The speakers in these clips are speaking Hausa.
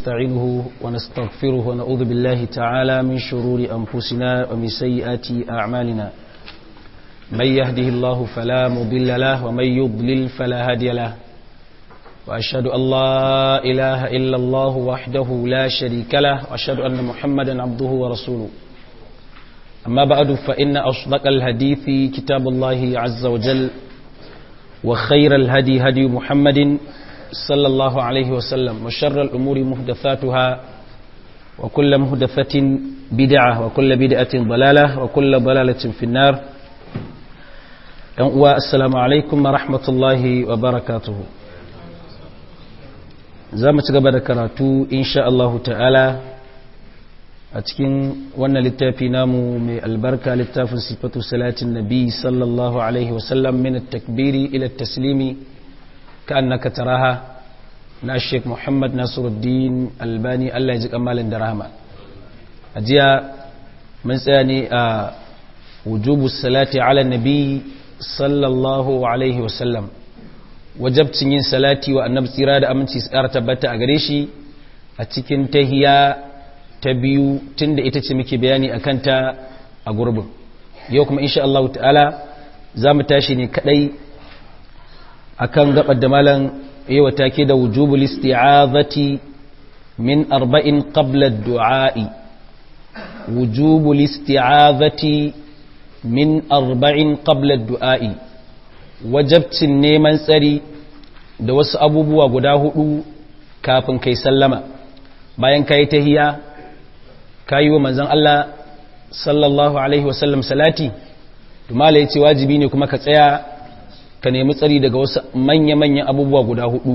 ونستعينه ونستغفره ونعوذ بالله تعالى من شرور أنفسنا ومن سيئات أعمالنا من يهده الله فلا مضل له ومن يضلل فلا هادي له وأشهد أن لا إله إلا الله وحده لا شريك له وأشهد أن محمدا عبده ورسوله أما بعد فإن أصدق الحديث كتاب الله عز وجل وخير الهدي هدي محمد صلى الله عليه وسلم وشر الأمور محدثاتها وكل محدثة بدعة وكل بدعة ضلالة وكل ضلالة في النار. السلام عليكم ورحمة الله وبركاته. زامت قبل كراتو إن شاء الله تعالى أتكين وانا للتافي نامو من البركة للتاف صفة صلاة النبي صلى الله عليه وسلم من التكبير إلى التسليم كأنك تراها نا الشيخ محمد ناصر الدين الباني الله يجزيك أمالا درهما أجيا من سياني وجوب الصلاة على النبي صلى الله عليه وسلم وجبت yin salati wa annabi tsira da aminci tsara tabbata a gare shi a cikin tahiyya ta biyu tunda ita ce muke bayani akan ta a gurbin yau kuma insha Allah ta'ala zamu tashi ne kadai akan gabar da malam yawa take da wujubul isti'azati min arba'in qabla ad-du'a'i wujubul isti'azati min arba'in qabla ad-du'a'i wajabcin neman tsari da wasu abubuwa guda hudu kafin kai sallama bayan kai tahiyya kayi wa manzon Allah sallallahu alaihi wasallam salati to malai yace wajibi ne kuma ka tsaya ka nemi tsari daga wasu manya-manyan abubuwa guda hudu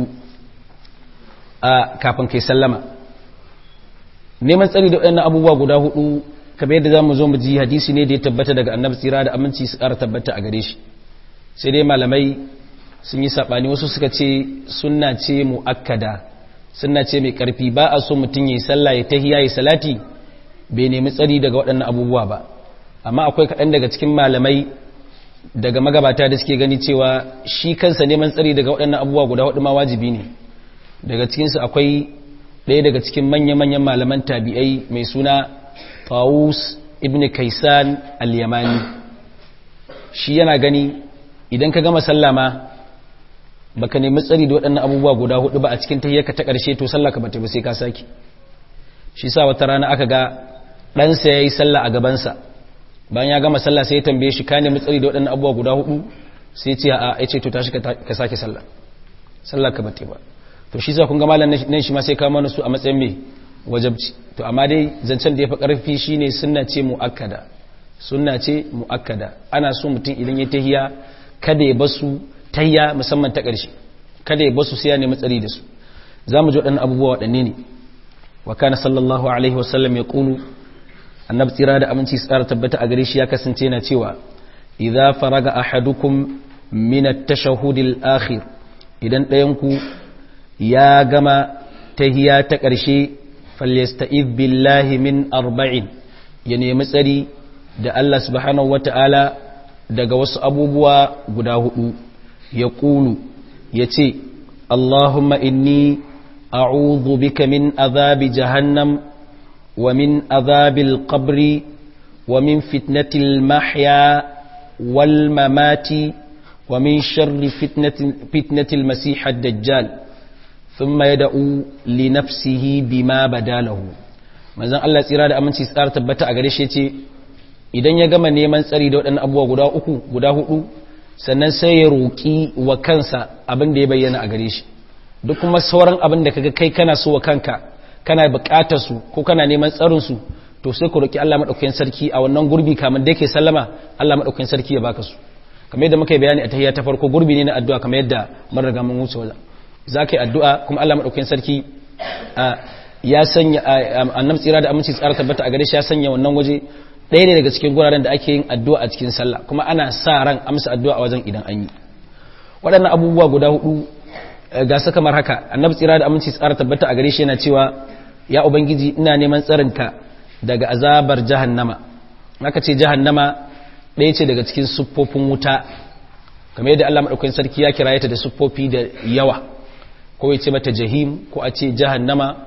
a kafin kai sallama neman tsari da waɗannan abubuwa guda hudu kamar yadda zamu zo mu ji hadisi ne da ya tabbata daga annabi tsira da aminci su ƙara tabbata a gare shi sai dai malamai sun yi sabani wasu suka ce sunna ce muakkada sunna ce mai karfi ba a so mutum yayi sallah ya tahiyya ya salati bai nemi tsari daga waɗannan abubuwa ba amma akwai kaɗan daga cikin malamai daga magabata da suke gani cewa shi kansa neman tsari daga waɗannan abubuwa guda hudu ma wajibi ne daga cikinsu akwai ɗaya daga cikin manya-manyan malaman tabi'ai mai suna Tawus ibn Kaisan al-Yamani shi yana gani idan ka gama sallama baka nemi tsari da waɗannan abubuwa guda hudu ba a cikin tahiyyarka ta ƙarshe to sallaka bata ba sai ka saki shi sa wata rana aka ga ɗansa yayi sallah a gabansa bayan ya gama sallah sai ya tambaye shi ka nemi tsari da waɗannan abubuwa guda hudu sai ya ce a ya ce to tashi ka sake sallah ka bata ba to shi sa kun ga malam nan shi ma sai ka mana su a matsayin me wajibci to amma dai zancen da ya fi ƙarfi shine sunna ce muakkada ana so mutum idan ya tahiya kada ya basu tayya musamman ta ƙarshe kada ya basu sai ya nemi tsari da su zamu ji waɗannan abubuwa waɗanne ne wa kana sallallahu alaihi wasallam ya qulu annabi tsira da aminci tsara tabbata a gare shi ya kasance yana cewa idza faraga ahadukum min at-tashahhud al-akhir idan ɗayan ku ya gama tahiya ta ƙarshe falyasta'iz billahi min arba'in ya nemi tsari da Allah subhanahu wata'ala daga wasu abubuwa guda hudu ya ƙulu ya ce Allahumma inni a'udhu bika min azabi jahannam wa min azabil qabri wa min fitnatil mahya wal mamati wa min sharri fitnatil masih ad-dajjal thumma yad'u li nafsihi bima badalahu manzon Allah tsira da aminci tsara tabbata a gare shi yace idan ya gama neman tsari da waɗannan abubuwa guda hudu sannan sai ya roƙi wa kansa abin da ya bayyana a gare shi duk kuma sauran abin da kaga kai kana so wa kanka kana buƙatar su ko kana neman tsarin su to sai ku roƙi Allah madaukakin sarki a wannan gurbi kamar da yake sallama Allah madaukakin sarki ya baka su kamar yadda muka yi bayani a tahiyya ta farko gurbi ne na addu'a kamar yadda mun riga mun wuce wajen zaka yi addu'a kuma Allah madaukakin sarki ya sanya annabi tsira da aminci tsara tabbata a gare shi ya sanya wannan waje ɗaya ne daga cikin guraren da ake yin addu'a a cikin sallah kuma ana sa ran amsa addu'a a wajen idan an yi waɗannan abubuwa guda hudu ga su kamar haka annabi tsira da aminci tsara tabbata a gare shi yana cewa ya ubangiji ina neman tsarinka daga azabar jahannama aka ce jahannama ɗaya ce daga cikin siffofin wuta kamar yadda Allah madaukakin sarki ya kiraye ta da siffofi da yawa ko ya ce mata jahim ko a ce jahannama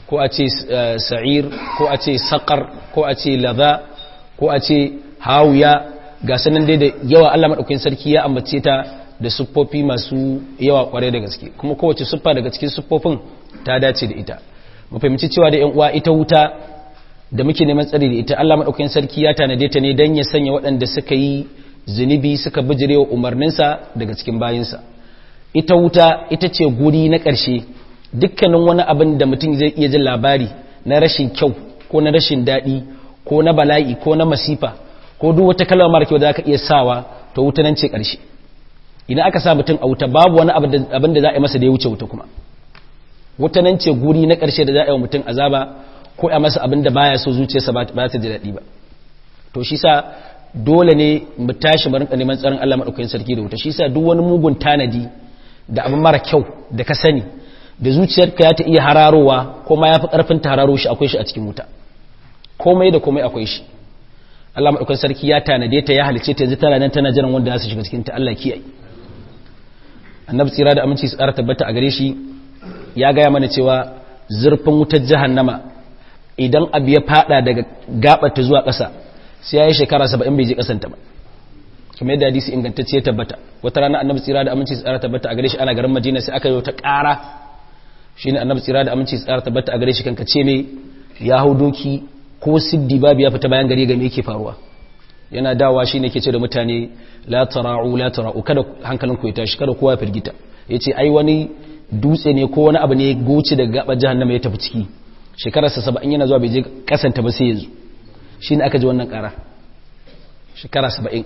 ko a ce sa'ir ko a ce saƙar ko a ce laza ko a ce hawiya ga sanan dai da yawa Allah maɗaukakin sarki ya ambace ta da siffofi masu yawa ƙware da gaske kuma kowace siffa daga cikin siffofin ta dace da ita mu fahimci cewa da ƴan uwa ita wuta da muke neman tsari da ita Allah maɗaukakin sarki ya tanade ta ne don ya sanya waɗanda suka yi zunubi suka bijirewa umarninsa daga cikin bayinsa ita wuta ita ce guri na ƙarshe dukkanin wani abin da mutum zai iya jin labari na rashin kyau ko na rashin daɗi ko na bala'i ko na masifa ko duk wata kalma mara kyau da aka iya sawa to wuta nan ce ƙarshe idan aka sa mutum a wuta babu wani abin da za a yi masa da ya wuce wuta kuma wuta nan ce guri na ƙarshe da za a yi wa mutum azaba ko a masa abin da baya so zuciyarsa ba ta ji daɗi ba to shi sa dole ne mu tashi mu rinka neman tsaron Allah madaukakin sarki da wuta shi sa duk wani mugun tanadi da abin mara kyau da ka sani da zuciyarka ya ta iya hararowa ko ma yafi karfin ta hararo shi akwai shi a cikin wuta komai da komai akwai shi Allah madaukakin sarki ya tanade ta ya halice ta yanzu tana nan tana jiran wanda za su shiga cikin ta Allah kiyaye annabi tsira da aminci su tsara tabbata a gare shi ya gaya mana cewa zurfin wutar jahannama idan abu ya fada daga gabata zuwa ƙasa sai ya yi shekara 70 bai je ƙasanta ba kuma yadda hadisi ingantacce ya tabbata wata rana annabi tsira da aminci tsara tabbata a gare shi ana garin Madina sai aka yi wata ƙara shine annabi tsira da aminci tsara tabbata a gare shi kanka ce me ya hau doki ko siddi babu ya fita bayan gari ga me yake faruwa yana dawa shine yake ce da mutane la tara'u kada hankalinku ya tashi kada kowa ya firgita yace ai wani dutse ne ko wani abu ne goce daga gabar jahannama ya tafi ciki shekararsa 70 yana zuwa bai je kasanta ba sai yanzu shine aka ji wannan ƙara shekara 70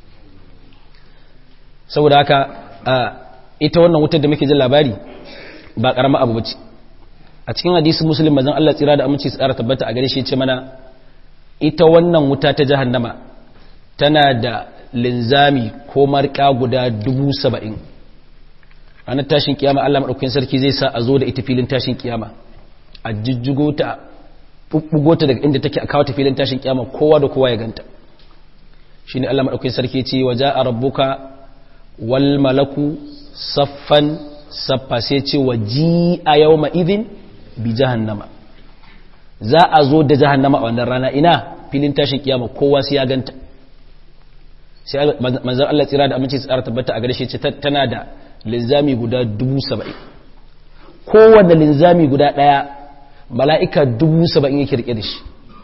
saboda haka ita wannan wutar da muke jin labari ba karama abu bace a cikin hadisi muslim manzon Allah tsira da aminci tsara tabbata a gare shi ce mana ita wannan wuta ta jahannama tana da linzami ko marka guda 70 ranar tashin kiyama Allah madaukakin sarki zai sa a zo da ita filin tashin kiyama a jijjigo ta bubbugo ta daga inda take a kawo ta filin tashin kiyama kowa da kowa ya ganta shine Allah madaukakin sarki ya ce waja'a rabbuka wal malaku saffan saffa sai ce waji a yawma idhin bi jahannama za a zo da jahannama a wannan rana ina filin tashin kiyama kowa sai ya ganta sai manzon Allah tsira da aminci tsara tabbata a gare shi ce tana da linzami guda 70 kowanne linzami guda daya mala'ika 70 yake rike da shi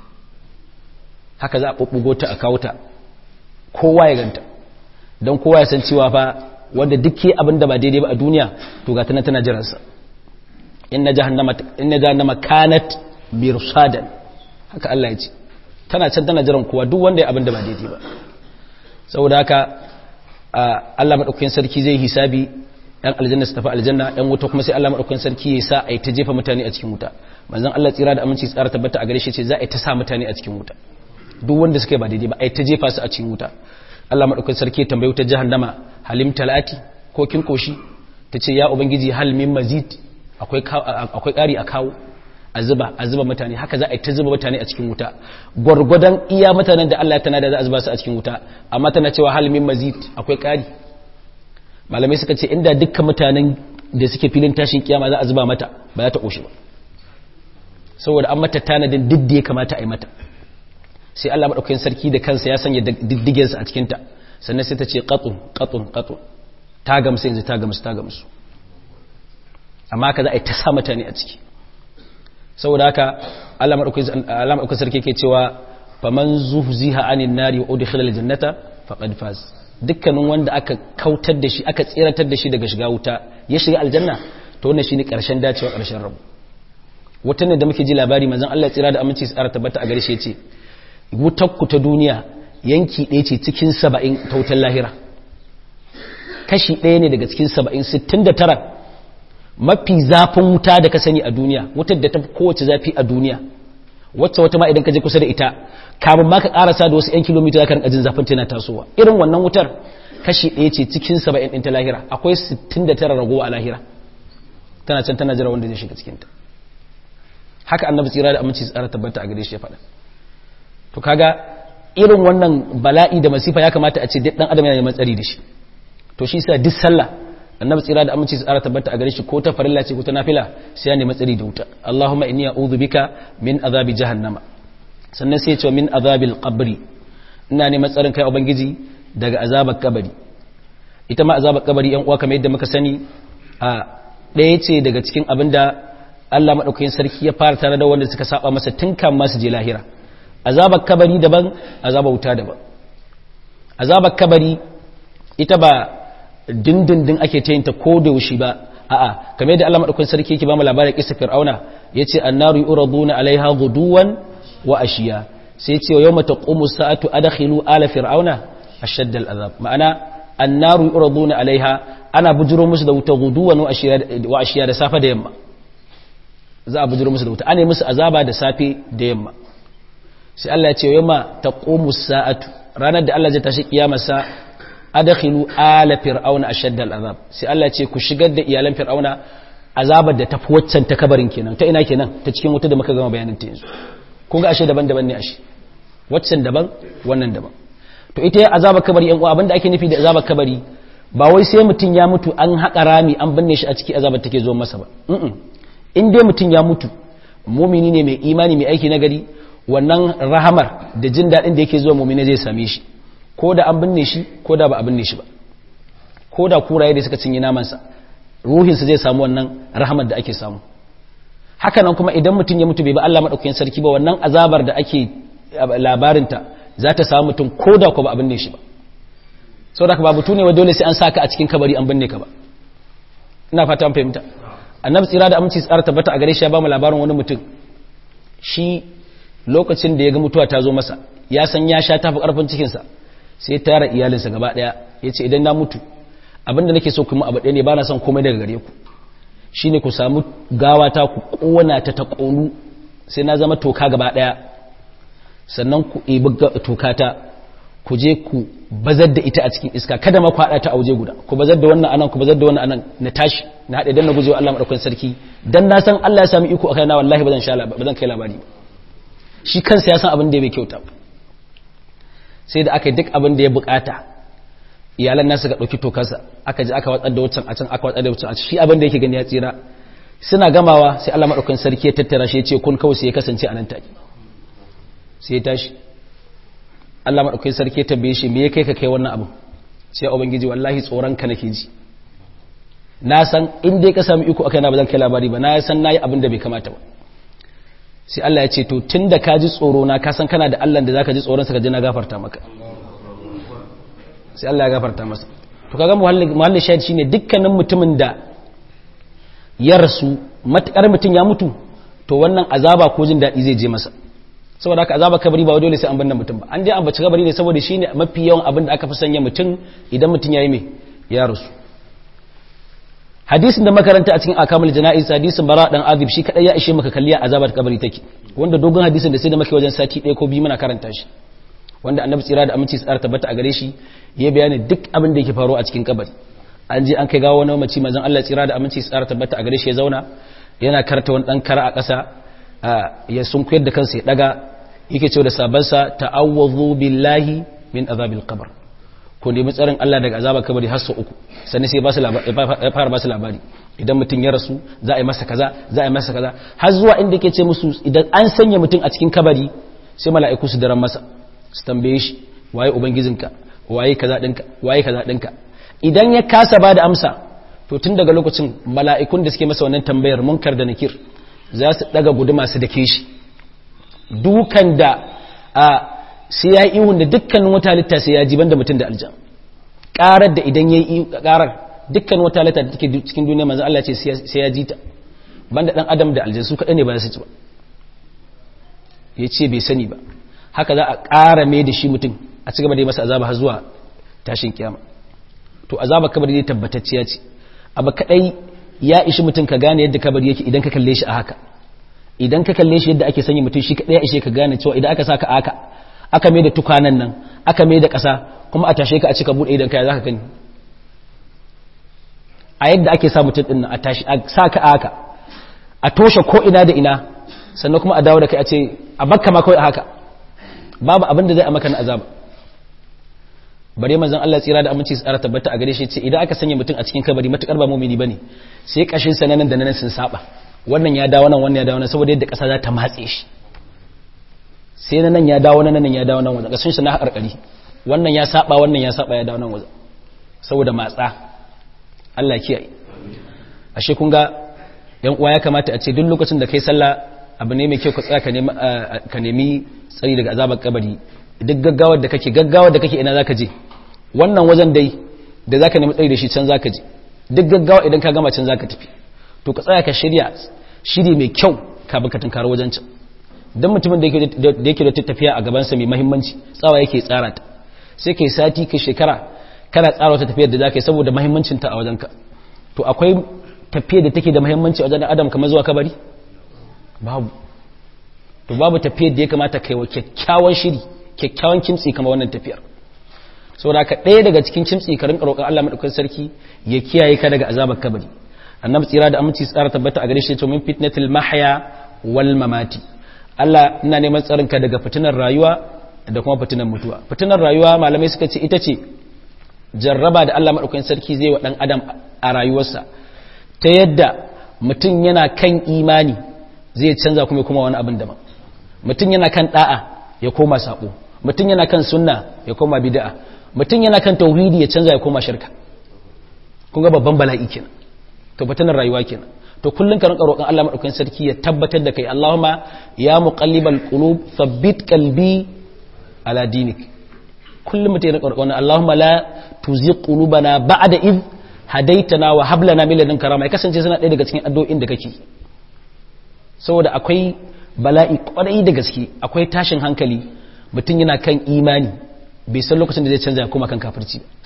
haka za a bubbugo ta a kawo ta kowa ya ganta don kowa ya san cewa fa wanda duk ke abin da ba daidai ba a duniya to ga tana jiransa inna jahannama kanat mirsadan haka Allah ya ce tana can tana jiran kowa duk wanda ya abin da ba daidai ba saboda haka Allah madaukakin sarki zai hisabi ɗan aljanna su tafi aljanna ɗan wuta kuma sai Allah madaukakin sarki ya sa a yi ta jefa mutane a cikin wuta manzon Allah tsira da aminci tsara tabbata a gare shi ce za a yi ta sa mutane a cikin wuta duk wanda suka yi ba daidai ba a yi ta jefa su a cikin wuta Allah madaukakin sarki ya tambaye wutar jahannama halim talati ko kin koshi tace ya ubangiji hal min mazid akwai ƙari a kawo a zuba mutane haka za a yi ta zuba mutane a cikin wuta gwargwadon iya mutanen da Allah ya tana da za a zuba su a cikin wuta amma tana cewa hal min mazid akwai ƙari malamai suka ce inda dukkan mutanen da suke filin tashin kiyama za a zuba mata ba za ta koshi ba saboda an mata tanadin duk da ya kamata a yi mata sai Allah madaukakin sarki da kansa ya sanya diddigen sa a cikin ta sannan sai ta ce qatun ta gamsu yanzu ta gamsu amma haka za a yi ta sa mutane a ciki saboda haka Allah madaukakin sarki yake cewa faman zuhziha anin nari wa udkhila aljannata faqad faz dukkanin wanda aka kautar da shi aka tsiratar da shi daga shiga wuta ya shiga aljanna to wannan shine karshen dacewa karshen rabu wutan da muke ji labari manzon Allah tsira da aminci tsara tabbata a gare shi yace wutar ku ta duniya yanki ɗaya ce cikin 70 ta wutar lahira kashi ɗaya ne daga cikin 70 69 mafi zafin wuta da ka sani a duniya wutar da ta fi kowace zafi a duniya wata ma idan ka je kusa da ita kamun ma ka karasa da wasu 'yan kilomita za ka rinka jin zafin tana tasowa irin wannan wutar kashi ɗaya ce cikin 70 ɗin ta lahira akwai 69 ragowa a lahira tana can tana jira wanda zai shiga cikinta haka annabi tsira da aminci tsara tabbata a gare shi ya faɗa to kaga irin wannan bala'i da masifa ya kamata a ce duk dan adam yana neman tsari da shi to shi sa duk sallah annabi tsira da aminci tsara tabbata a gare shi ko ta farilla ce ko ta nafila sai ya nemi tsari da wuta Allahumma inni a'udhu bika min azabi jahannama sannan sai ya ce min azabil qabri ina neman tsarin kai ubangiji daga azabar kabari ita ma azabar kabari yan uwa kamar yadda muka sani a ɗaya ce daga cikin abinda Allah madaukakin sarki ya fara tare da wanda suka saba masa tun kan masu je lahira azabar kabari daban azabar wuta daban azabar kabari ita ba dindindin ake ta yinta ko da yaushe ba a'a kamar yadda Allah madaukakin sarki yake ba mu labarin kissa fir'auna yace annaru yuraduna alaiha ghuduwan wa ashiya sai yace yawma taqumu sa'atu adkhilu ala fir'auna ashadda al'azab ma'ana annaru yuraduna alaiha ana bujuro musu da wuta ghuduwan wa ashiya da safa da yamma za a bujuro musu da wuta ana musu azaba da safe da yamma sai Allah ya ce yawma taqumu sa'atu ranar da Allah zai tashi kiyamarsa adkhilu ala fir'auna ashadda al'azab sai Allah ya ce ku shigar da iyalan fir'auna azabar da tafi waccan ta kabarin kenan ta ina kenan ta cikin wuta da muka gama bayanin ta yanzu kun ga ashe daban-daban ne ashe waccan daban wannan daban to ita ya azabar kabari yan uwa abinda ake nufi da azabar kabari ba wai sai mutun ya mutu an haƙa rami an binne shi a ciki azabar take zo masa ba in dai mutun ya mutu mumini ne mai imani mai aiki na gari wannan rahamar da jin daɗin da yake zuwa mumini zai same shi ko da an binne shi ko da ba a binne shi ba ko da kuraye da suka cinye namansa ruhinsa zai samu wannan rahamar da ake samu haka nan kuma idan mutum ya mutu bai ba Allah madaukakin sarki ba wannan azabar da ake labarinta za ta samu mutum ko da ko ba a binne shi ba saboda ba butu ne wa dole sai an saka a cikin kabari an binne ka ba ina fata an fahimta annabi tsira da aminci tsara tabbata a gare shi ya ba mu labarin wani mutum shi lokacin da ya ga mutuwa ta zo masa ya san ya sha tafi karfin cikinsa sai ya tara iyalinsa gaba daya ya ce idan na mutu abinda nake so kuma abu ɗaya ne ba na son komai daga gare ku shine ku samu gawata ku ƙona ta ƙonu sai na zama toka gaba daya sannan ku ibi tokata ku je ku bazar da ita a cikin iska kada ma ku haɗa ta a waje guda ku bazar da wannan anan ku bazar da wannan anan na tashi na haɗe dan na gujewa Allah madaukakin sarki dan na san Allah ya sami iko akai na wallahi bazan kai labari shi kansa ya san abin da bai kyauta sai da aka yi duk abin da ya bukata iyalan nasu ga ɗauki tokarsa aka ji aka watsar da wucin a can aka watsar da wucin a shi abin da yake gani ya tsira suna gamawa sai Allah madaukakin sarki ya tattara shi ya ce kun kawai sai ya kasance a nan take sai ya tashi Allah madaukakin sarki ya tambaye shi me ya kai ka kai wannan abu sai ubangiji wallahi tsoron ka nake ji na san in dai ka samu iko akai na ba zan kai labari ba na san nayi abin da bai kamata ba sai Allah ya ce to tunda ka ji tsoro na ka san kana da Allah da zaka ji tsoron sa ka je na gafarta maka sai Allah ya gafarta masa to kaga muhallin shahid shine dukkanin mutumin da ya rasu matakar mutun ya mutu to wannan azaba ko jin dadi zai je masa saboda haka azaba kabari ba dole sai an banna mutum ba an dai ambaci kabari ne saboda shine mafi yawan abin da aka fi sanya mutum idan mutun yayi me ya rasu hadisin da makaranta a cikin akamul jana'iz hadisin bara dan azib shi kadai ya ishe maka kalliya azabar kabari take wanda dogon hadisin da sai da muke wajen sati 1 ko 2 muna karanta shi wanda annabi tsira da aminci tsara tabbata a gare shi ya bayani duk abin da yake faruwa a cikin kabari an je an kai gawo wani mace manzon Allah tsira da aminci tsara tabbata a gare shi ya zauna yana karta wani dan kara a ƙasa ya sunkuyar da kansa ya daga yake cewa da sabansa ta'awwazu billahi min azabil qabr ko nemi tsarin Allah daga azabar kabari har sau 3 sannan sai ya fara ba su labari idan mutum ya rasu za a yi masa kaza za a yi masa kaza har zuwa inda yake ce musu idan an sanya mutum a cikin kabari sai mala'iku su daren masa su tambaye shi waye ubangijinka waye kaza dinka waye kaza dinka idan ya kasa ba da amsa to tun daga lokacin mala'ikun da suke masa wannan tambayar munkar da nakir za su daga guduma su dake shi dukan da sai ya yi ihun da dukkanin wata halitta sai ya ji banda mutum da aljan ƙarar da idan ya yi ƙarar dukkanin wata halitta da take cikin duniya manzan Allah ce sai ya ji ta banda ɗan adam da aljan su kaɗai ne ba su ci ba ya ce bai sani ba haka za a ƙara mai da shi mutum a ci gaba da yi masa azaba har zuwa tashin kiyama to azaba kabari ne tabbatacciya ce abu kaɗai ya ishi mutum ka gane yadda kabari yake idan ka kalle shi a haka idan ka kalle shi yadda ake sanya mutum shi kaɗai ya ishe ka gane cewa idan aka saka aka aka mai da tukanan nan aka mai da ƙasa kuma a tashe ka a cika buɗe idan kaya za ka gani a yadda ake sa mutum ɗin nan a tashi a sa ka aka a toshe ko ina da ina sannan kuma a dawo da kai a ce a bakka ma kawai a haka babu abin da zai a maka na azaba bare manzon Allah tsira da aminci tsara tabbata a gare shi ce idan aka sanya mutum a cikin kabari matukar ba mu'mini bane sai kashin sa nan da nan sun saba wannan ya dawo nan wannan ya dawo nan saboda yadda kasa za ta matse shi sai nan ya dawo nan ya dawo nan wajen kashin sa na harkari wannan ya saba wannan ya saba ya dawo nan wajen saboda matsa Allah kiyaye ashe kun ga yan uwa ya kamata a ce duk lokacin da kai sallah abu ne mai kyau ka tsaya ka nemi tsari daga azabar kabari duk gaggawar da kake ina zaka je wannan wajen dai da zaka nemi tsari da shi can zaka je duk gaggawa idan ka gama can zaka tafi to ka tsaya ka shiri mai kyau ka baka tunkaro wajen can dan mutumin da yake da tafiya a gaban sa mai muhimmanci tsawa yake tsara ta sai kai sati kai shekara kana tsara wata tafiyar da zaka yi saboda muhimmancin ta a wajen ka to akwai tafiyar da take da muhimmanci a wajen adam kamar zuwa kabari babu tafiyar da ya kamata kai wa kyakkyawan shiri kyakkyawan kimtsi kamar wannan tafiyar saboda ka ɗaya daga cikin kimtsi ka rinka roƙon Allah madaukakin sarki ya kiyaye ka daga azabar kabari annabi tsira da aminci tsara tabbata a gare shi to min fitnatil mahya wal mamati Allah ina neman tsarin ka daga fitinar rayuwa da kuma fitinar mutuwa fitinar rayuwa malamai suka ce ita ce jarraba da Allah madaukakin sarki zai wa dan adam a rayuwarsa ta yadda mutum yana kan imani zai canza kuma wani abin daban mutum yana kan da'a ya koma sabo mutum yana kan sunna ya koma bid'a mutum yana kan tauhidi ya canza ya koma shirka kun ga babban bala'i kenan to fitanar rayuwa kenan to kullun ka rinka roƙon Allah madaukakin sarki ya tabbatar da kai Allahumma ya muqallibal qulub thabbit qalbi ala dinik kullum mutum ya rinka roƙon Allahumma la tuzigh qulubana ba'da id hadaitana wa hab lana min ladunka rahma ya kasance suna ɗaya daga cikin addu'o'in da kake saboda akwai bala'i kwarai da gaske akwai tashin hankali mutum yana kan imani bai san lokacin da zai canza ya koma kan kafirci ba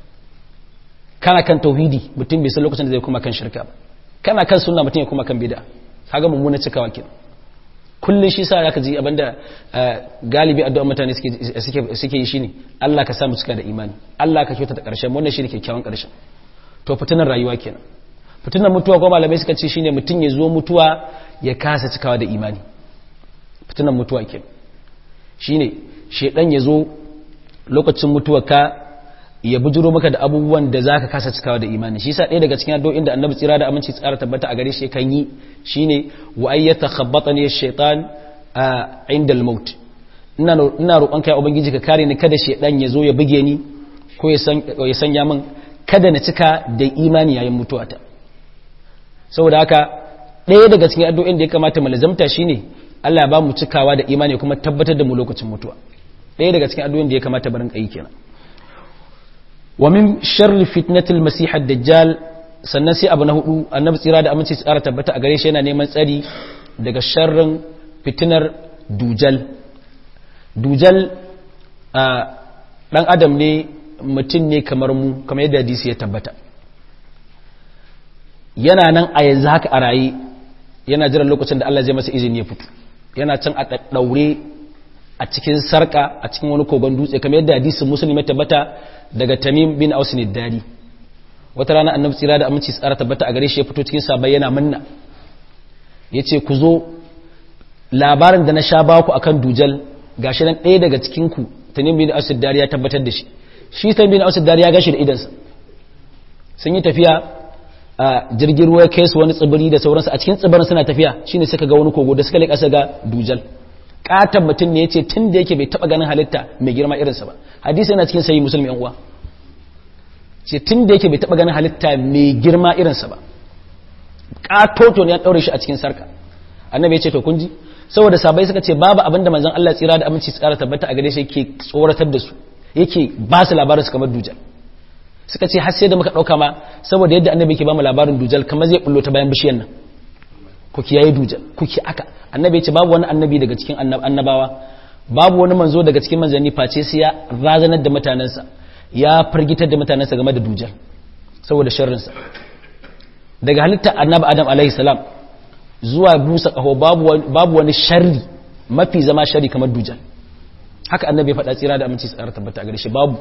kana kan tauhidi mutum bai san lokacin da zai koma kan shirka ba kana kan sunna mutum ya koma kan bid'a kaga mummuna cikawa kenan kullun shi sa zaka ji abinda galibi addu'a mutane suke yi shine Allah ka sa mu cika da imani Allah ka kyautata karshen wannan shine kyakkyawan karshen to fitinar rayuwa kenan fitinar mutuwa ko malamai suka ce shine mutum ya zo mutuwa ya kasa cikawa da imani fitinar mutuwa kenan shine shedan ya zo lokacin mutuwarka ya bujuro maka da abubuwan da zaka kasa cikawa da imani shi yasa ɗaya daga cikin addu'o'in da Annabi tsira da aminci tsara tabbata a gare shi kan yi shine wa ayyata khabbatani ash-shaytan inda al-maut ina roƙon kai ubangiji ka kare ni kada shedan ya zo ya buge ni ko ya sanya min kada na cika da imani yayin mutuwata saboda haka ɗaya daga cikin addu'o'in da ya kamata mu lazamta shine Allah ya ba mu cikawa da imani kuma tabbatar da mu lokacin mutuwa ɗaya daga cikin addu'o'in da ya kamata barin kai kenan wa min sharri fitnatil masih ad-dajjal sannan sai abu na hudu annabi tsira da aminci tsara tabbata a gare shi yana neman tsari daga sharrin fitinar dujal dan adam ne mutum ne kamar mu kamar yadda hadisi ya tabbata yana nan a yanzu haka a raye yana jiran lokacin da Allah zai masa izini ya fito yana can a daure a cikin sarka a cikin wani kogon dutse kamar yadda hadisin muslim ya tabbata daga Tamim bin Aus ad-Dari wata rana annabi tsira da aminci tsara tabbata a gare shi ya fito cikin sabai yana munna yace ku zo labarin da na sha baku akan dujal gashi nan ɗaya daga cikin ku Tamim bin Aus ad-Dari ya tabbatar da shi Tamim bin Aus ad-Dari ya gashi da idansa sun yi tafiya a jirgin ruwa kai su wani tsibiri da sauransu a cikin tsibirin suna tafiya shine suka ga wani kogo da suka leƙa ga dujal katan mutum ne yace tun da yake bai taba ganin halitta mai girma irinsa ba hadisi yana cikin sahih muslim yan uwa ce tun da yake bai taba ganin halitta mai girma irinsa ba katoto ne ya daure shi a cikin sarka annabi yace to kun ji saboda sabai suka ce babu abinda manzon Allah tsira da aminci tsara tabbata a gare shi yake tsoratar da su yake ba su labarin su kamar dujal suka ce har sai da muka dauka ma saboda yadda annabi yake ba mu labarin dujal kamar zai bullo ta bayan bishiyar nan ku kiyaye dujal ku ki aka annabi ya ce babu wani annabi daga cikin annabawa babu wani manzo daga cikin manzanni face sai ya razanar da mutanensa ya firgitar da mutanensa game da dujal saboda sharrinsa daga halitta annabi adam alaihi salam zuwa busa kaho babu wani sharri mafi zama sharri kamar dujal haka annabi ya faɗa tsira da aminci tsara tabbata a gare shi babu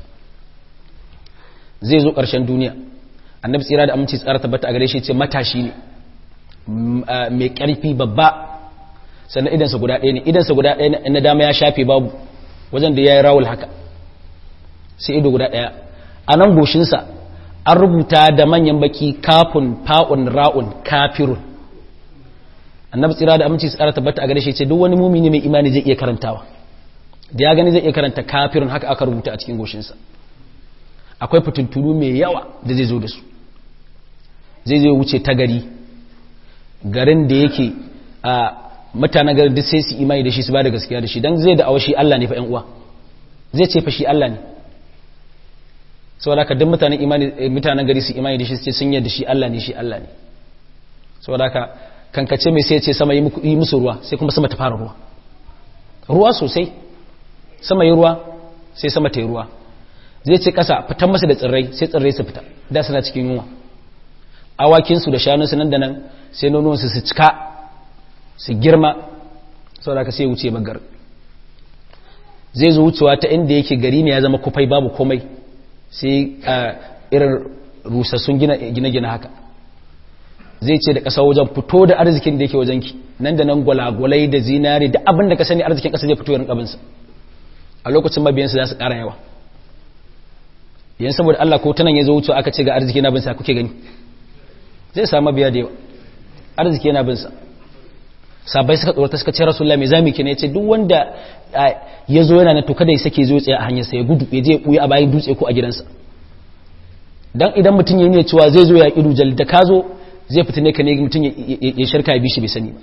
zai zo ƙarshen duniya annabi tsira da aminci tsara tabbata a gare shi ce matashi ne mai ƙarfi babba sannan idansa guda ɗaya ne idansa guda ɗaya na dama ya shafe babu wajen da ya yi rawul haka sai ido guda ɗaya a nan goshinsa an rubuta da manyan baki kafun fa'un ra'un kafirun. Annabi tsira da aminci tsara tabbata a gare shi ce duk wani mumini mai imani zai iya karantawa, da ya gani zai iya karanta kafirun, haka aka rubuta a cikin goshinsa. Akwai fitintunu mai yawa da zai zo da su, zai zai wuce ta garin da yake a mutanen garin duk sai su imani da shi su ba da gaskiya da shi, don zai da awashi Allah ne fa ‘yan uwa, zai ce fa shi Allah ne. Saboda haka duk mutanen gari su imani da shi su ce sun yadda shi Allah ne, shi Allah ne. Saboda haka kankace mai sai ce sama yi musu ruwa, sai kuma sama ta fara ruwa sosai, sama yi ruwa sai sama ta yi ruwa. Zai ce kasa fitan masa da tsirrai, sai tsirrai su fita, da suna cikin yunwa. Awakinsu da shanunsu nan da nan sai nononsu su cika su girma, saboda haka sai wuce bagar. Zai zo wucewa ta inda yake gari ne ya zama kufai babu komai, sai irin rusassun gine-gine haka. Zai ce da ƙasa wajen fito da arzikin da yake wajenki, nan da nan gwalagwalai da zinari da abin da ka sani arzikin ƙasa zai fito yarin abinsa. A lokacin mabiyansu za su ƙara yawa. Yan saboda Allah ko ta nan ya zo wucewa aka ce ga arziki na binsa kuke gani, zai samu mabiya da yawa, arziki yana binsa. Sabai suka tsorata suka ce Rasulullah mai zami kenan, ya ce duk wanda ya zo yana na to kada ya sake zo tsaye a hanyarsa, ya gudu ya je ya ɓuya a bayan dutse ko a gidansa. Dan idan mutum ya ne cewa zai zo ya ƙi dujal da ka zo zai fita ne ka ne mutum ya shirka ya bi shi bai sani ba.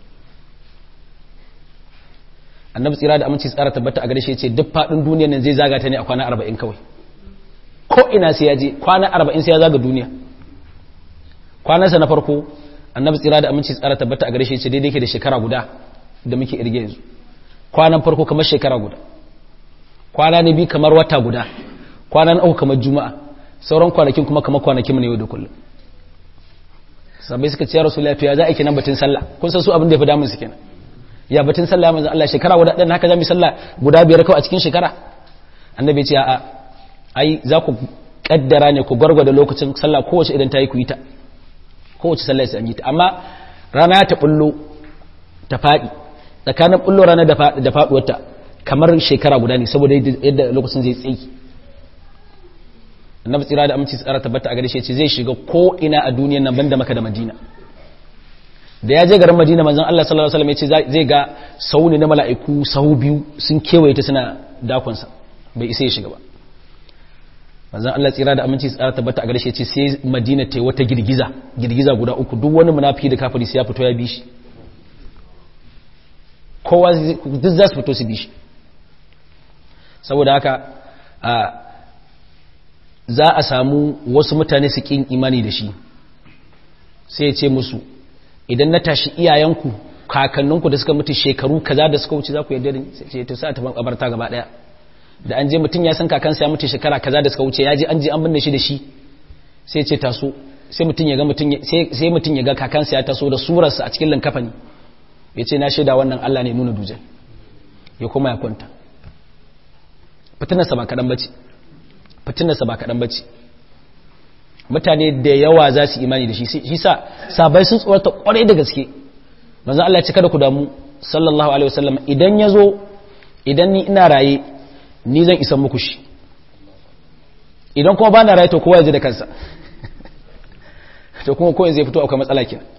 Annabi tsira da aminci tsara tabbata a gare shi ya ce duk faɗin duniyar nan zai zaga ta ne a kwana 40 kawai, ko ina sai ya je kwana 40 sai ya zaga duniya. Kwanansa na farko annabi tsira da aminci tsara tabbata a gare shi ya ce daidai ke da shekara guda da muke irge yanzu. Kwanan farko kamar shekara guda, kwana na biyu kamar wata guda, kwana na uku kamar juma'a, sauran kwanakin kuma kamar kwanakin mu ne yau da kullum. Sabai suka ce ya Rasulullah to ya za a kenan batun sallah, kun san su abin da ya fi damun su kenan. Ya batun sallah manzo Allah shekara guda dan haka zamu sallah guda 5 kawai a cikin shekara. Annabi ya ce a'a, ai za ku kaddara ne ku gwargwada lokacin sallah kowace idan ta yi ku yi ta, kowace sallah sai an yi ta, amma rana ta bullo ta fadi, tsakanin bullo rana da faduwarta kamar shekara guda ne saboda yadda lokacin zai tsayi. Annabi tsira da aminci tsara tabbata a gare shi ce zai shiga ko ina a duniyar nan banda Makka da Madina. Da ya je garin Madina manzon Allah sallallahu alaihi wasallam ya ce zai ga sauni na mala'iku sahu biyu sun kewaye ta suna dakonsa, bai isa ya shiga ba. Manzon Allah tsira da aminci tsara tabbata a gare shi ce sai Madina ta yi wata girgiza guda 3, duk wani munafiki da kafiri sai ya fito ya bi shi, kowa duk za su fito su bi shi. Saboda haka za a samu wasu mutane su kin imani da shi, sai ya ce musu idan na tashi iyayenku kakanninku da suka mutu shekaru kaza da suka wuce za ku yarda da ni? Sai ce to sai ta ban kabarta gaba daya. Da an je mutum ya san kakansa ya mutu shekara kaza da suka wuce, ya je an je an binne shi da shi, sai ce taso, sai mutum ya ga kakansa ya taso da surarsa a cikin linkafani, ya ce na shaida wannan Allah ne nuna dujal, ya kuma ya kwanta. Fitinarsa ba kaɗan bace, mutane da yawa za su imani da shi, shi sa sabai sun tsorata kwarai da gaske. Manzon Allah ya ce kada ku damu sallallahu alaihi wasallam, idan ya zo, idan ni ina raye ni zan isan muku shi, idan kuma ba na raye to kowa ya ji da kansa to kuma kowa zai fito akwai matsala kenan,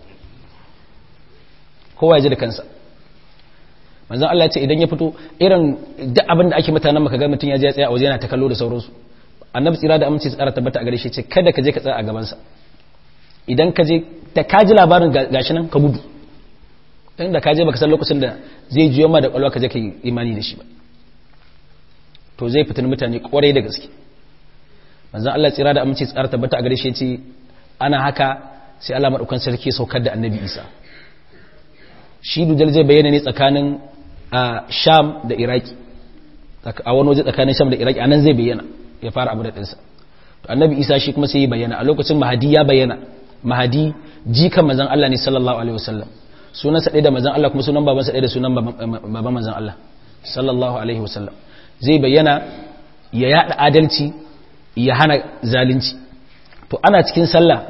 kowa ya ji da kansa. Manzon Allah ya ce idan ya fito irin duk abin da ake mutanen maka ga mutum ya je ya tsaya a waje yana ta kallo da sauransu, annabi tsira da aminci tsara tabbata a gare shi ce kada ka je ka tsaya a gabansa, idan ka je da ka ji labarin gashi nan ka gudu, dan da ka je baka san lokacin da zai juyo ma da kwalwa ka je ka yi imani da shi ba, to zai fitin mutane kwarai da gaske. Manzon Allah tsira da aminci tsara tabbata a gare shi ce ana haka sai Allah madaukan sarki saukar da annabi Isa. Shi dujal zai bayyana ne tsakanin Sham da Iraki, a wani waje tsakanin Sham da Iraki anan zai bayyana ya fara abu da ɗinsa. To annabi Isa shi kuma sai ya bayyana a lokacin Mahadi ya bayyana. Mahadi jikan manzon Allah ne sallallahu alaihi wasallam, sunansa ɗaya da manzon Allah kuma sunan babansa ɗaya da sunan baban manzon Allah sallallahu alaihi wasallam. Zai bayyana ya yada adalci ya hana zalunci. To ana cikin sallah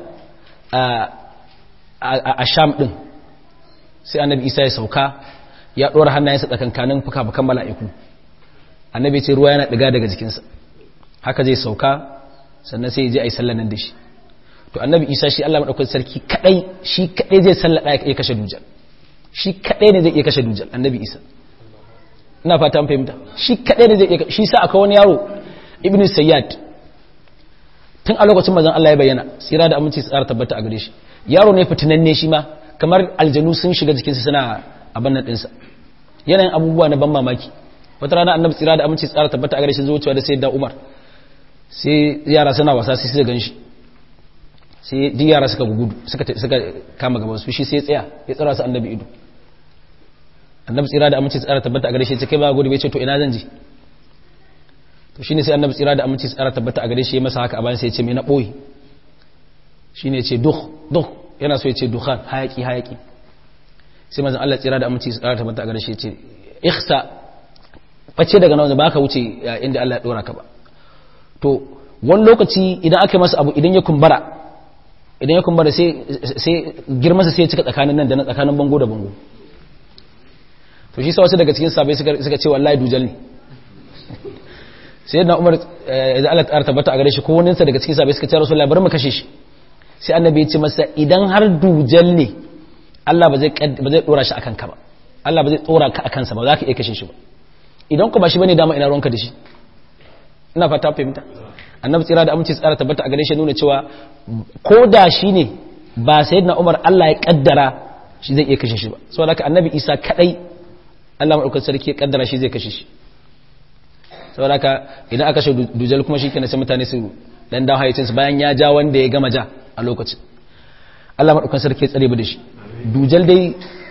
a Sham din sai annabi Isa ya sauka ya dora hannayensa tsakankanin fuka-fukan mala'iku. Annabi ce ruwa yana diga daga jikinsa, haka zai sauka sannan sai ya je a yi sallar nan da shi to annabi isa shi Allah madaukakin sarki shi kadai zai sallada ya kashe dujal shi kadai ne zai iya kashe dujal annabi isa ina fata an fahimta shi kadai ne zai iya shi sa akwai wani yaro ibnu sayyad tun a lokacin manzon Allah ya bayyana tsira da aminci tsara tabbata a gare shi yaro ne fitinanne shi ma kamar aljanu sun shiga jikinsa suna abin nan dinsa yanayin abubuwa na ban mamaki wata rana annabi tsira da aminci tsara tabbata a gare shi zuwa da sayyida umar sai yara suna wasa sai suka ganshi sai duk yara suka gudu suka kama gaban su shi sai ya tsaya ya tsara su annabi ido annabi tsira da aminci tsara tabbata a gare shi ya ce kai ba gudu bai ce to ina zan je to shine sai annabi tsira da aminci tsara tabbata a gare shi ya masa haka a bayan sai ya ce me na boye shine ya ce dukh yana so ya ce dukhan hayaki sai manzon Allah tsira da aminci tsara tabbata a gare shi ya ce ikhsa bace daga nan ba ka wuce inda Allah ya dora ka ba to wani lokaci idan aka yi masa abu idan ya kumbara sai girmansa sai ya cika tsakanin nan da nan tsakanin bango da bango to shi sa wasu daga cikin sabai suka ce wallahi dujal ne sai yadda umar da Allah ta tabbata a gare shi ko wani daga cikin sabai suka ce rasulullahi bari mu kashe shi sai annabi ya ce masa idan har dujal ne Allah ba zai dora shi akan ka ba Allah ba zai tsora ka akan sa ba za ka iya kashe shi ba idan ku ba shi bane dama ina ruwanka da shi ina fata fahimta annabi tsira da aminci tsara tabbata a gare shi nuna cewa ko da shi ne ba sayyidina Umar Allah ya kaddara shi zai iya kashe shi ba saboda haka annabi Isa kadai Allah madaukakin sarki ya kaddara shi zai kashe shi saboda haka idan aka kashe dujal kuma shikenan sai mutane su dan dawo hayacin su bayan ya ja wanda ya gama ja a lokacin Allah madaukakin sarki ya tsare mu da shi dujal dai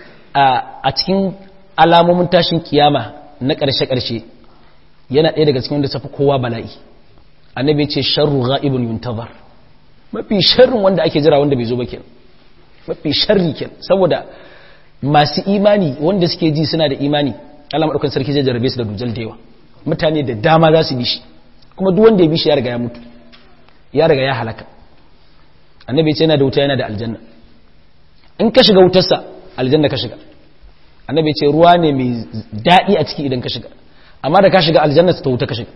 a cikin alamomin tashin kiyama na ƙarshe yana ɗaya daga cikin wanda tafi kowa bala'i annabi ce sharru ghaibun yuntazar mafi sharrin wanda ake jira wanda bai zo ba kenan mafi sharri kenan saboda masu imani wanda suke ji suna da imani Allah madaukakin sarki zai jarabe su da dujal da yawa mutane da dama za su bi shi kuma duk wanda ya bi shi ya riga ya mutu ya riga ya halaka annabi ce yana da wuta yana da aljanna in ka shiga wutarsa aljanna ka shiga annabi ce ruwa ne mai daɗi a ciki idan ka shiga amma da ka shiga aljanna ta wuta ka shiga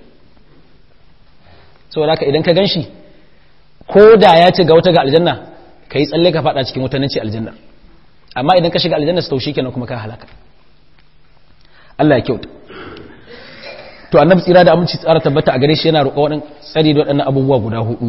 saboda haka idan ka ganshi ko da ya ce ga wuta ga aljanna ka yi tsalle ka fada cikin wuta nan ce aljanna amma idan ka shiga aljanna ta taushi kenan kuma ka halaka Allah ya kyauta to annabi tsira da aminci tsara tabbata a gare shi yana roƙo waɗannan tsari da waɗannan abubuwa guda hudu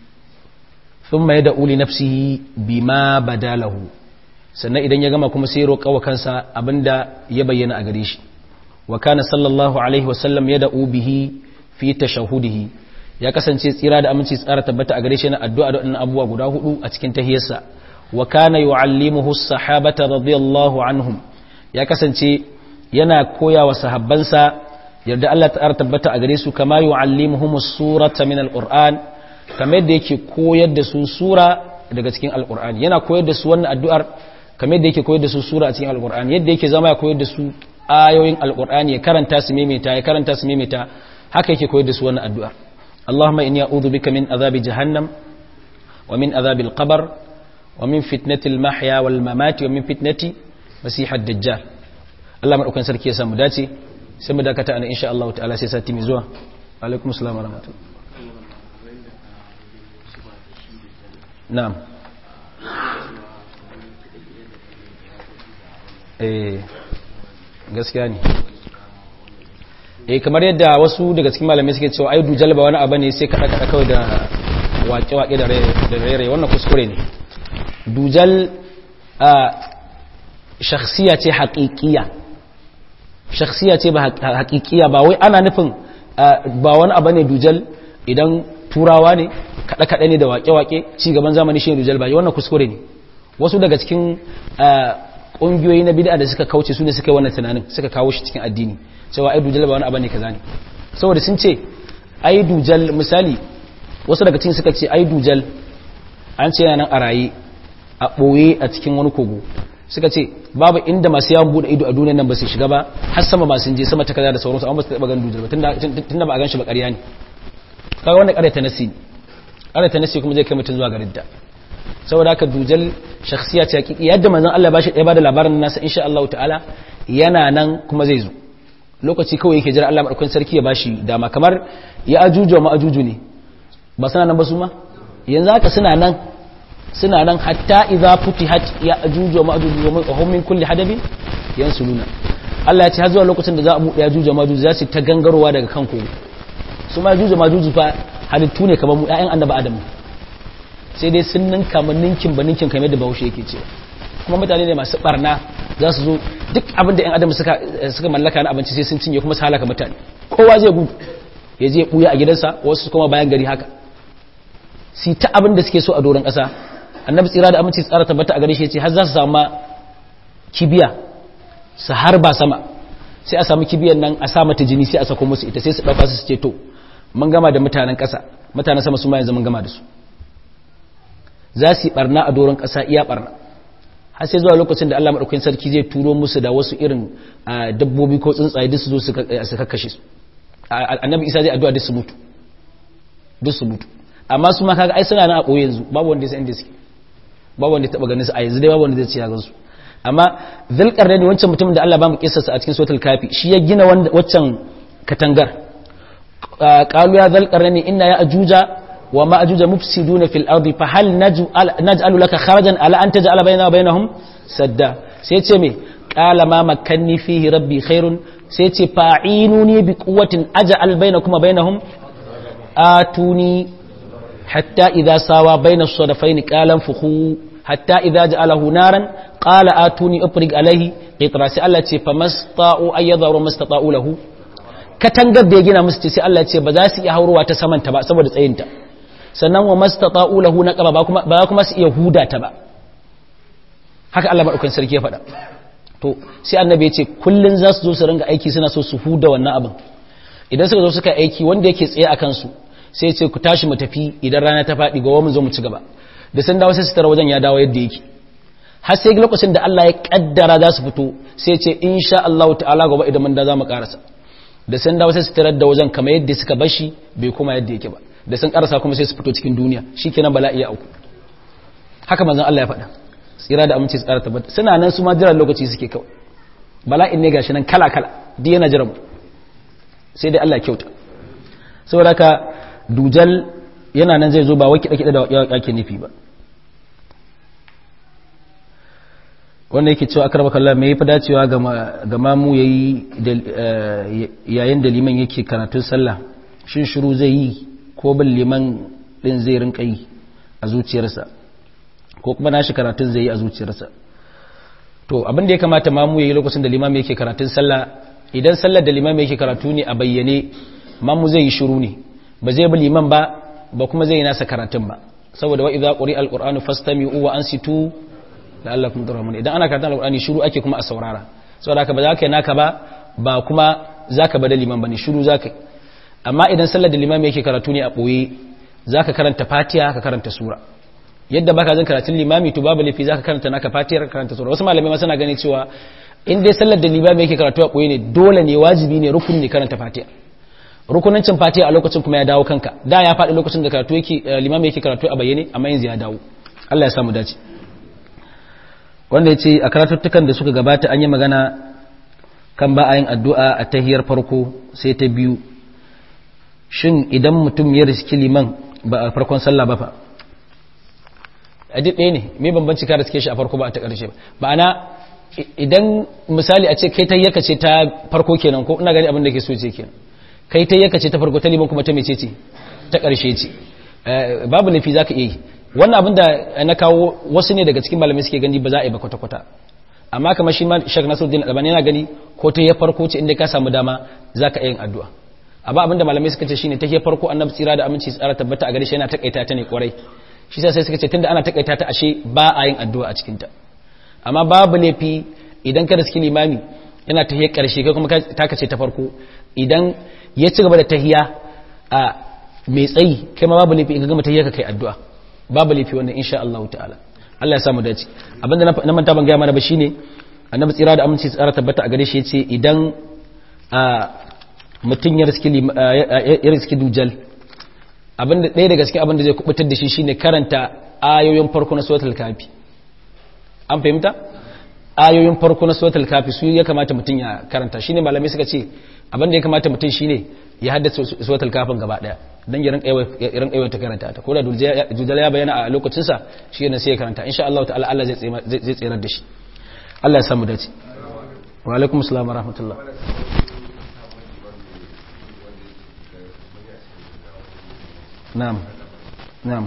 thumma yad'u li nafsihi bima badalahu sannan idan ya gama kuma sai roƙa wa kansa abinda ya bayyana a gare shi wa kana sallallahu alaihi wasallam yad'u bihi fi tashahudihi ya kasance tsira da aminci tsara tabbata a gare shi na addu'a da waɗannan abubuwa guda hudu a cikin tahiyarsa wa kana yu'allimuhu as-sahabata radiyallahu anhum ya kasance yana koya wa sahabbansa yarda Allah ta tabbata a gare su kama yu'allimuhum as-surata min al-Qur'an kamar yadda yake koyar da su sura daga cikin al-Qur'ani yana koyar da su wannan addu'ar kamar yadda yake koyar da su sura a cikin al-Qur'ani yadda yake zama ya koyar da su ayoyin al-Qur'ani ya karanta su maimaita haka yake koyar da su wannan addu'ar Allahumma inni a'udhu bika min adhabi jahannam wa min adhabi al-qabr wa min fitnati al-mahya wal mamati wa min fitnati masih ad-dajjal Allah madaukan sarki ya samu dace sai mu dakata ana insha Allah ta'ala sai sati mai zuwa alaikum assalam wa rahmatullah na'am gaskiya ne kamar yadda wasu daga cikin malamai suke cewa ai dujal ba wani abu ne sai kada kawai da waƙe-waƙe da raye-raye wannan kuskure ne dujal shakhsiya ce haƙiƙiya shakhsiya ce ba haƙiƙiya ba wai ana nufin ba wani abu ne dujal idan turawa ne kaɗe-kaɗe ne da waƙe-waƙe ci gaban zamani shi dujal ba wannan kuskure ne wasu daga cikin ƙungiyoyi na bid'a da suka kauce su ne suka yi wannan tunanin suka kawo shi cikin addini cewa ai dujal ba wani abu ne kaza ne saboda sun ce ai dujal misali wasu daga cikin suka ce ai dujal an ce yana nan a raye a ɓoye a cikin wani kogo suka ce babu inda masu yawon bude ido a duniyar nan ba su shiga ba har sama ba sun je sama ta kaza da sauransu amma ba su taɓa ganin dujal ba tunda ba a gan shi ba ƙarya ne kaga wannan ƙarya ta nasi ƙarya ta nasi kuma zai kai mutum zuwa ga ridda saboda haka dujal shakhsiya ce hakiki yadda manzon Allah bashi ɗaya ba da labarin nasa insha Allah ta'ala yana nan kuma zai zo lokaci kawai yake jira Allah madaukakin sarki ya bashi dama kamar ya ajuju ma ajuju ne ba suna nan ba su ma yanzu haka suna nan hatta idza futihat ya ajuju ma ajuju wa hum min kulli hadabin yansuluna Allah ya ce har zuwa lokacin da za a buɗe ya ajuju ma ajuju za su ta gangarowa daga kan kogo su ma ajuju ma ajuju fa halittu ne kamar mu ƴaƴan annabi Adam sai dai sun ninka ninkin ba ninkin kamar da Bahaushe yake cewa kuma mutane ne masu barna za su zo duk abin da ƴan adam suka mallaka na abinci sai sun cinye kuma su halaka mutane kowa zai gudu ya je buya a gidansa wasu kuma bayan gari haka si ta abin da suke so a doron ƙasa annabi tsira da aminci tsara tabbata a gare shi ya ce har za su samu kibiya su harba sama sai a samu kibiyan nan a sa mata jini sai a sako musu ita sai su ɗauka su ce to mun gama da mutanen ƙasa mutanen sama su ma yanzu mun gama da su za su yi barna a doron ƙasa iya barna har sai zuwa lokacin da Allah madaukakin sarki zai turo musu da wasu irin dabbobi ko tsuntsaye duk su zo su kakkashe su annabi Isa zai addu'a duk su mutu amma su ma kaga ai suna nan a koyi yanzu babu wanda ya san inda suke babu wanda ya taba ganin su a yanzu dai babu wanda zai ci ya gansu amma Zulqarnaini wancan mutumin da Allah ba mu kissarsa a cikin suratul kafi shi ya gina waccan katangar qalu ya Zulqarnaini inna ya ajuja wa ma ajuja mufsiduna fil ardi fa hal naj'alu laka kharajan ala an taj'ala bainana wa bainahum sadda sai ce me qala ma makanni fihi rabbi khairun sai ce fa'inuni bi quwwatin aj'al bainakum wa bainahum atuni hatta idha sawa baina as-sadafayn qala anfukhu hatta idha ja'alahu naran qala atuni ufrig alayhi qitra sai Allah ce famasta'u ayyadharu mastata'u lahu katangar da ya gina musu sai Allah ce ba za su iya haurowa ta samanta ba saboda tsayinta sannan wa mastata'u lahu naqaba ba kuma su iya huda ta ba haka Allah madaukakin sarki ya faɗa to sai annabi ya ce kullun za su zo su ringa aiki suna so su huda wannan abin idan suka zo suka aiki wanda yake tsaye a kansu sai ya ce ku tashi mu tafi idan rana ta faɗi gowa mu zo mu ci gaba da sun dawo sai su tara wajen ya dawo yadda yake har sai lokacin da Allah ya kaddara za su fito sai ya ce insha Allah ta'ala gobe idan mun da za mu karasa da sun dawo sai su tarar da wajen kamar yadda suka bashi bai kuma yadda yake ba da sun karasa kuma sai su fito cikin duniya shikenan bala'i ya auku haka manzon Allah ya faɗa tsira da aminci tsara tabbata suna nan su ma jiran lokaci suke kawai bala'in ne gashi nan kala kala duk yana jiran sai dai Allah ya kyauta saboda haka dujal yana nan zai zo ba wai kiɗa da yake nufi ba wanda yake cewa akarba kallah me yafi dacewa ga mamu yayin da liman yake karatun sallah shin shiru zai yi ko bin liman din zai rinka yi a zuciyarsa ko kuma nashi karatun zai yi a zuciyarsa to abin da ya kamata mamu yayi lokacin da liman yake karatun sallah idan sallar da liman yake karatu ne a bayyane mamu zai yi shiru ne ba zai bi liman ba kuma zai yi nasa karatun ba saboda wa idza quri alqur'anu fastami'u wa ansitu la'allakum turhamun idan ana karatun alqur'ani shiru ake kuma a saurara saboda haka ba za ka yi naka ba kuma zaka bada liman bane shiru zaka amma idan sallar da limami yake karatu ne a boye zaka karanta fatiha ka karanta sura yadda baka jin karatun limami to babu lafi zaka karanta naka fatiha ka karanta sura wasu malamai ma suna gani cewa in dai sallar da limami yake karatu a boye ne dole ne wajibi ne rukuni ne karanta fatiha rukunancin fatiha a lokacin kuma ya dawo kanka da ya faɗi lokacin da karatu yake limami yake karatu a bayyane amma yanzu ya dawo Allah ya samu dace wanda ya ce a karatuttukan da suka gabata an yi magana kan ba a yin addu'a a tahiyar farko sai ta biyu shin idan mutum ya riski liman ba a farkon sallah ba fa a duk ɗaya ne mai bambanci ka riske shi a farko ba a ta ƙarshe ba ana idan misali a ce kai tahiyyaka ce ta farko kenan ko ina gani abin da ke so ce kenan kai tahiyyaka ce ta farko ta liman kuma ta mece ce ta ƙarshe ce babu laifi za ka iya yi wannan abin da na kawo wasu ne daga cikin malamai suke gani ba za a yi ba kwata-kwata amma kamar shi ma Sheikh Nasiruddin Albani yana gani ko ta yi farko ce inda ka samu dama za ka yin addu'a amma abin da malamai suka ce shine ta yi farko annabi tsira da aminci tsara tabbata a gare shi yana takaita ta ne kwarai shi sai suka ce tunda ana takaita ta ashe ba a yin addu'a a cikin ta amma babu laifi idan ka riski limami yana ta yi karshe kai kuma ta kace ta farko idan ya ci gaba da tahiya a mai tsayi kai ma babu laifi in ka gama tahiyya ka kai addu'a babu laifi wannan insha Allah ta'ala Allah ya samu dace abinda na manta ban gaya mana ba shine annabi tsira da aminci tsara tabbata a gare shi yace idan mutum ya riski dujal abinda ɗaya daga cikin abinda zai kubutar da shi shine karanta ayoyin farko na suratul kafi an fahimta ayoyin farko na suratul kafi su ya kamata mutum ya karanta shine malamai suka ce abin da ya kamata mutum shine ya haddace suratul kafin gaba daya dan ya rinka yawan ta karanta ta ko da dujal ya bayyana a lokacin sa shi ne sai ya karanta insha Allah ta'ala Allah zai tsira da shi Allah ya samu dace wa alaikum assalam wa rahmatullah na'am na'am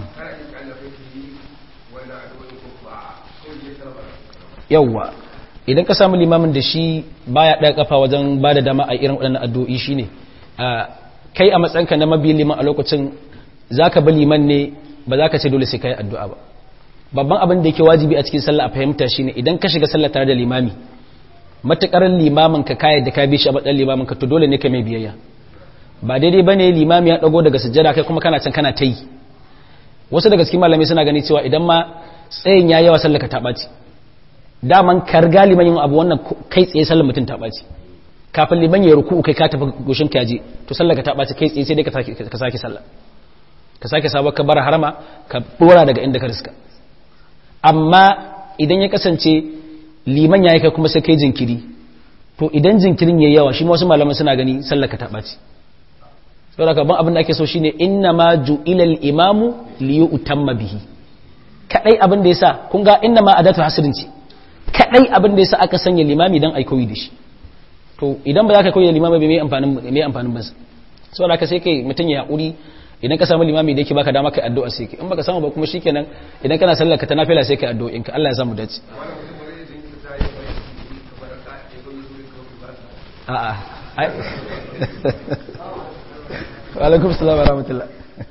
yawwa idan ka samu limamin da shi baya ɗaya kafa wajen ba da dama a irin waɗannan addu'o'i shine kai a matsayinka na mabiyin liman a lokacin zaka bi liman ne ba za ka ce dole sai kai addu'a ba babban abin da yake wajibi a cikin sallah a fahimta shine idan ka shiga sallah tare da limami matakar limamin ka kai da ka bi shi a matsayin limamin ka to dole ne ka mai biyayya ba daidai bane limami ya dago daga sujjada kai kuma kana can kana ta yi wasu daga cikin malamai suna gani cewa idan ma tsayin yayi yawa sallah ka ta ɓaci daman karga liman yin abu wannan kai tsaye sallar mutum ta ɓaci kafin liman ya ruku kai ka tafi goshin kaji to sallar ka ta ɓaci kai tsaye sai dai ka sake sallah ka sake sabon ka bar harama ka dora daga inda ka riska amma idan ya kasance liman ya yi kai kuma sai kai jinkiri to idan jinkirin ya yi yawa shi wasu malaman suna gani sallar ka ta ɓaci saboda ka ban abin da ake so shine inna ma ju'ilal imamu li yu'tamma bihi kadai abin da yasa kun ga inna ma adatu hasrin ce kadai abin da yasa aka sanya limami dan ai koyi da shi to idan ba za ka koyi da limami ba mai amfanin ba saboda ka sai kai mutun ya hakuri idan ka samu limami da yake baka dama kai addu'a sai kai in baka samu ba kuma shikenan idan kana sallar ka ta nafila sai kai addu'o'in ka Allah ya samu dace a'a wa alaikum assalam wa rahmatullah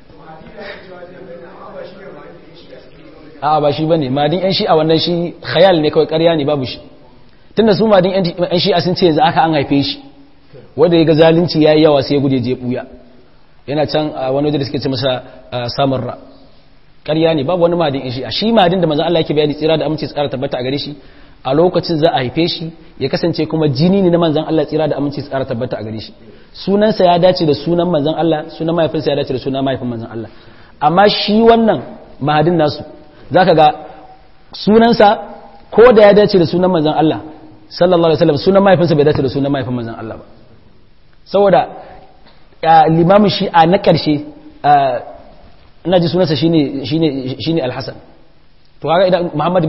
a ba shi bane madin yan shi a wannan shi khayal ne kawai ƙarya ne babu shi tunda su madin yan shi a sun ce yanzu aka an haife shi wanda ya ga zalunci yayi yawa sai ya guje je buya yana can a wani waje da suke ce masa samarra ƙarya ne babu wani madin yan shi a shi madin da manzon Allah yake bayani tsira da aminci tsara tabbata a gare shi a lokacin za a haife shi ya kasance kuma jini ne na manzon Allah tsira da aminci tsara tabbata a gare shi sunansa ya dace da sunan manzon Allah sunan mahaifinsa ya dace da sunan mahaifin manzon Allah amma shi wannan mahadin nasu zaka ga sunansa ko da ya dace da sunan manzon Allah sallallahu alaihi wasallam sunan mahaifinsa bai dace da sunan mahaifin manzon Allah ba saboda limamin shi'a na karshe ina ji sunansa shine al-Hasan to kaga idan Muhammad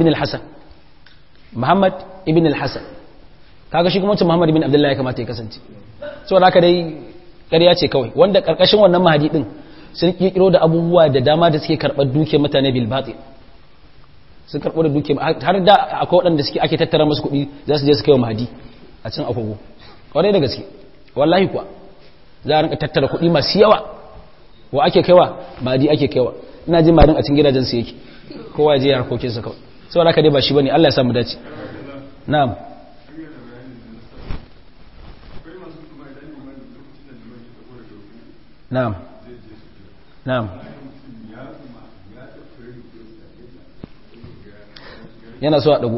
ibn al-Hasan kaga shi kuma wancan Muhammad ibn Abdullah ya kamata ya kasance saboda haka dai ƙarya ce kawai wanda karkashin wannan mahadi din sun kiro da abubuwa da dama da suke karɓar duke mutane bil batil sun karɓo da duke har da akwai waɗanda suke ake tattara musu kuɗi za su je su kai wa mahadi a cin agogo kwarai da gaske wallahi kuwa za a rinka tattara kuɗi masu yawa wa ake kaiwa mahadi ake kaiwa ina jin mahadin a cikin gidajen su yake kowa ya je ya harkokinsa kawai saboda haka dai ba shi bane Allah ya samu dace na'am na'am na'am yana so a dago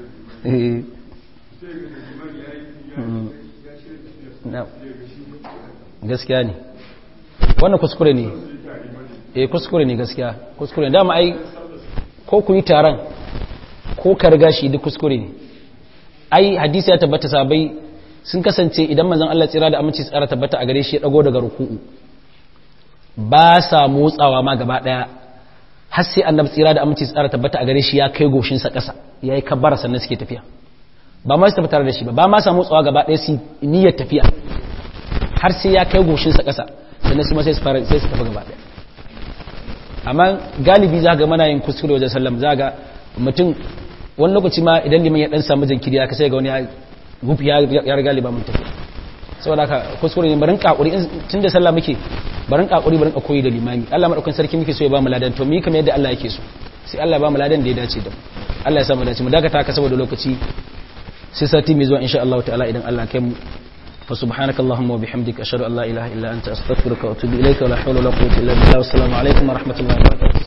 gaskiya ne wannan kuskure ne kuskure ne gaskiya kuskure ne dama ai ko ku yi taron ko ka riga shi duk kuskure ne ai hadisi ya tabbata sabai sun kasance idan manzon Allah tsira da aminci tsara tabbata a gare shi ya dago daga ruku'u ba sa motsawa ma gaba daya har sai annabi tsira da aminci tsara tabbata a gare shi ya kai goshin sa kasa yayi kabbara sannan suke tafiya ba ma su tafi tare da shi ba ma sa motsawa gaba daya su niyyar tafiya har sai ya kai goshin sa kasa sannan su ma sai su tafi gaba daya amma galibi za ga mana yin kuskure wajen sallam za ga mutum wani lokaci ma idan liman ya dan samu jinkiri aka sai ga wani gufi ya riga liba mun tafi saboda haka kuskure ne barin kakuri tun da sallah muke barin kakuri barin ka koyi da limami Allah madaukakin sarki muke so ya ba mu ladan to mi kamar yadda Allah yake so sai Allah ya ba mu ladan da ya dace da mu Allah ya sa mu dace mu dakata ka saboda lokaci sai sati mai zuwa insha Allah ta'ala idan Allah kai mu fa subhanakallahumma wa bihamdika ashhadu an la ilaha illa anta astaghfiruka wa atubu ilayka wa la hawla wa la quwwata illa billah wa assalamu alaikum wa rahmatullahi wa barakatuh